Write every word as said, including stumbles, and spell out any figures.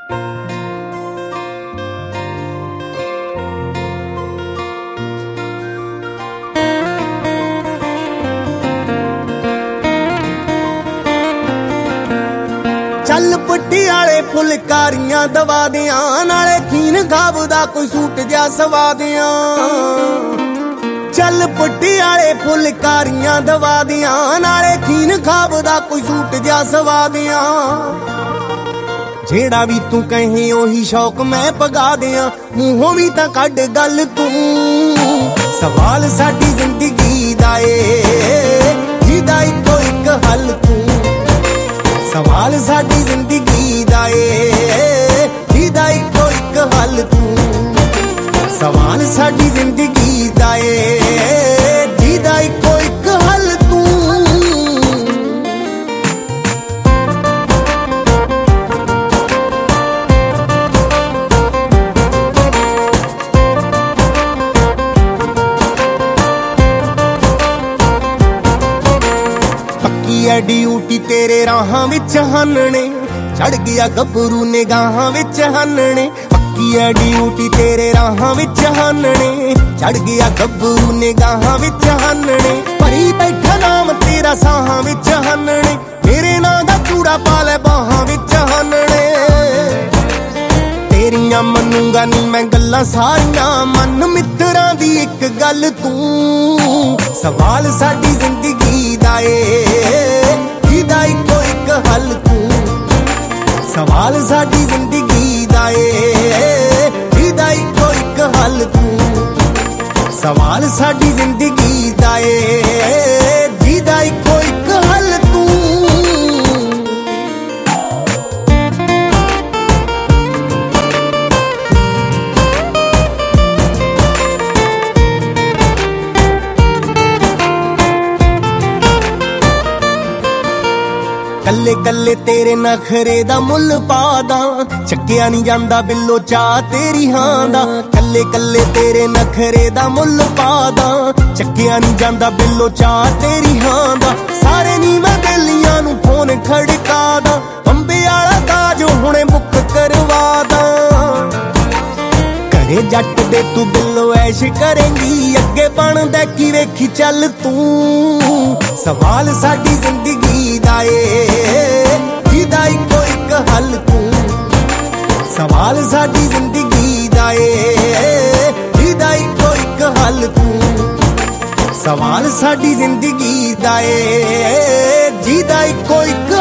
ਚੱਲ ਪਟਿਆਲੇ ਫੁਲਕਾਰੀਆਂ ਦਵਾ ਦਿਆਂ, ਨਾਲੇ ਖੀਨ ਖਾਬ ਦਾ ਕੋਈ ਸੂਟ ਜਿਹਾ ਸਵਾ ਦਿਆਂ। ਚੱਲ ਪਟਿਆਲੇ ਫੁਲਕਾਰੀਆਂ ਦਵਾ ਦਿਆਂ, ਨਾਲੇ ਖੀਨ ਖਾਬ ਦਾ ਕੋਈ ਸੂਟ ਜਿਹਾ ਸਵਾ ਦਿਆਂ। ਜਿਹੜਾ ਵੀ ਤੂੰ ਕਹੇ ਉਹੀ ਸ਼ੌਕ ਮੈਂ ਪਗਾ ਦਿਆਂ, ਮੂੰਹੋਂ ਵੀ ਤਾਂ ਕੱਢ ਗੱਲ ਤੂੰ। ਸਵਾਲ ਸਾਡੀ ਜ਼ਿੰਦਗੀ ਦਾ ਏ, ਜਿਹਦਾ ਇੱਕੋ ਇੱਕ ਹੱਲ ਤੂੰ। ਸਵਾਲ ਸਾਡੀ ਜ਼ਿੰਦਗੀ ਦਾ ਏ, ਜਿਹਦਾ ਇੱਕੋ ਇੱਕ ਹੱਲ ਤੂੰ। ਸਵਾਲ ਸਾਡੀ ਜ਼ਿੰਦਗੀ ਦਾ ਏ, ਜਿਹਦਾ ਇੱਕੋ ਇੱਕ ਹੱਲ ਤੂੰ। ਪੱਕੀ ਐ ਡਿਊਟੀ ਤੇਰੇ ਰਾਹਾਂ ਵਿੱਚ ਹਨਣੇ, ਚੜ ਗਿਆ ਗੱਭਰੂ ਨਿਗਾਹਾਂ ਵਿੱਚ ਹਨਣੇ। ਪੱਕੀ ਐ ਡਿਊਟੀ ਤੇਰੇ ਰਾਹਾਂ ਵਿੱਚ ਹਨਣੇ, ਚੜ ਗਿਆ ਗੱਭਰੂ ਨਿਗਾਹਾਂ ਵਿੱਚ ਹਨਣੇ। ਭਰੀ ਬੈਠਾ ਨਾਮ ਤੇਰਾ ਸਾਹਾਂ ਵਿੱਚ ਹਨਣੇ, ਮੇਰੇ ਨਾਂ ਦਾ ਚੂੜਾ ਪਾ ਲੈ ਬਾਹਾਂ ਵਿੱਚ ਹਨਣੇ। ਤੇਰੀਆਂ ਮੰਨੂਗਾ ਨੀ ਮੈਂ ਗੱਲਾਂ ਸਾਰੀਆਂ, ਮਨ ਮਿੱਤਰਾਂ ਦੀ ਇੱਕ ਗੱਲ ਤੂੰ। ਸਵਾਲ ਸਾਡੀ ਜ਼ਿੰਦਗੀ ਦਾ ਏ, ਜਿਹਦਾ ਇੱਕੋ ਇੱਕ ਹੱਲ ਤੂੰ। ਸਵਾਲ ਸਾਡੀ ਜ਼ਿੰਦਗੀ ਦਾ ਏ, ਜਿਹਦਾ ਇੱਕੋ ਇੱਕ ਹੱਲ ਤੂੰ। ਸਵਾਲ ਸਾਡੀ ਜ਼ਿੰਦਗੀ ਦਾ ਏ, ਜਿਹਦਾ ਇੱਕੋ ਇੱਕ ਹੱਲ ਤੂੰ। ਕੱਲੇ ਕੱਲੇ ਤੇਰੇ ਨਖਰੇ ਦਾ ਮੁੱਲ ਪਾਦਾਂ, ਚੱਕਿਆ ਨੀ ਜਾਂਦਾ ਬਿੱਲੋ ਚਾਹ ਤੇਰੀ ਹਾਂ ਦਾ। ਕੱਲੇ ਕੱਲੇ ਤੇਰੇ ਨਖਰੇ ਦਾ ਮੁੱਲ ਪਾਦਾਂ, ਚੱਕਿਆ ਨੀ ਜਾਂਦਾ ਬਿੱਲੋ ਚਾਹ ਤੇਰੀ ਹਾਂ ਦਾ। ਸਾਰੇ ਨੀ ਮੈਂ ਬੇਲੀਆਂ ਨੂੰ ਫੋਨ ਖੜਕਾ ਦਾਂ, ਬੰਬੇ ਵਾਲਾ ਤਾਜ ਹੁਣੇ ਬੁੱਕ ਕਰਵਾ ਦਾਂ। ਘਰੇ ਜੱਟ ਦੇ ਤੂੰ ਬਿੱਲੋ ਐਸ਼ ਕਰੇਂਗੀ, ਅੱਗੇ ਬਣਦਾ ਕੀ ਵੇਖੀ ਚੱਲ ਤੂੰ। ਸਵਾਲ ਸਾਡੀ ਜ਼ਿੰਦਗੀ ਦਾ ਏ, ਜਿਹਦਾ ਇੱਕੋ ਇੱਕ ਹੱਲ ਤੂੰ। ਸਵਾਲ ਸਾਡੀ ਜ਼ਿੰਦਗੀ ਦਾ ਏ, ਜਿਹਦਾ ਇੱਕੋ ਇੱਕ ਹੱਲ ਤੂੰ। ਸਵਾਲ ਸਾਡੀ ਜ਼ਿੰਦਗੀ ਦਾ ਏ, ਜਿਹਦਾ ਇੱਕੋ ਇੱਕ